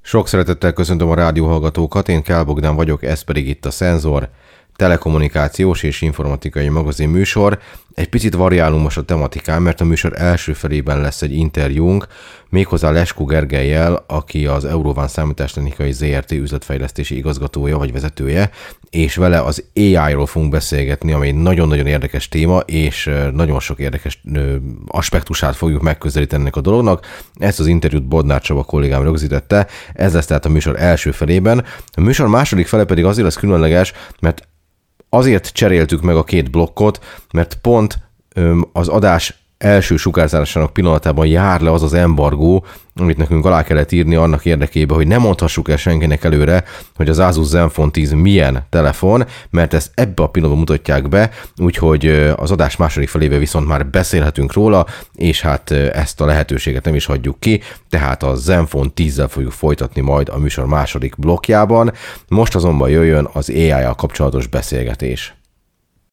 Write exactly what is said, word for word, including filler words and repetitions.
Sok szeretettel köszöntöm a rádióhallgatókat, én Kál Bogdán vagyok, ez pedig itt a Szenzor, telekommunikációs és informatikai magazin műsor. Egy picit variálunk most a tematikán, mert a műsor első felében lesz egy interjúnk, méghozzá Leskó Gergellyel, aki az Eurován Számítástechnikai zé er té üzletfejlesztési igazgatója vagy vezetője, és vele az á í-ról fogunk beszélgetni, ami egy nagyon-nagyon érdekes téma, és nagyon sok érdekes aspektusát fogjuk megközelíteni ennek a dolognak. Ezt az interjút Bodnár Csaba kollégám rögzítette, ez lesz tehát a műsor első felében. A műsor második fele pedig azért lesz különleges, mert azért cseréltük meg a két blokkot, mert pont az adás első sugárzásának pillanatában jár le az az embargó, amit nekünk alá kellett írni annak érdekében, hogy ne mondhassuk el senkinek előre, hogy az Asus Zenfone tíz milyen telefon, mert ezt ebbe a pillanatban mutatják be, úgyhogy az adás második felébe viszont már beszélhetünk róla, és hát ezt a lehetőséget nem is hagyjuk ki, tehát a Zenfone tízzel fogjuk folytatni majd a műsor második blokkjában. Most azonban jöjjön az á í-jal kapcsolatos beszélgetés.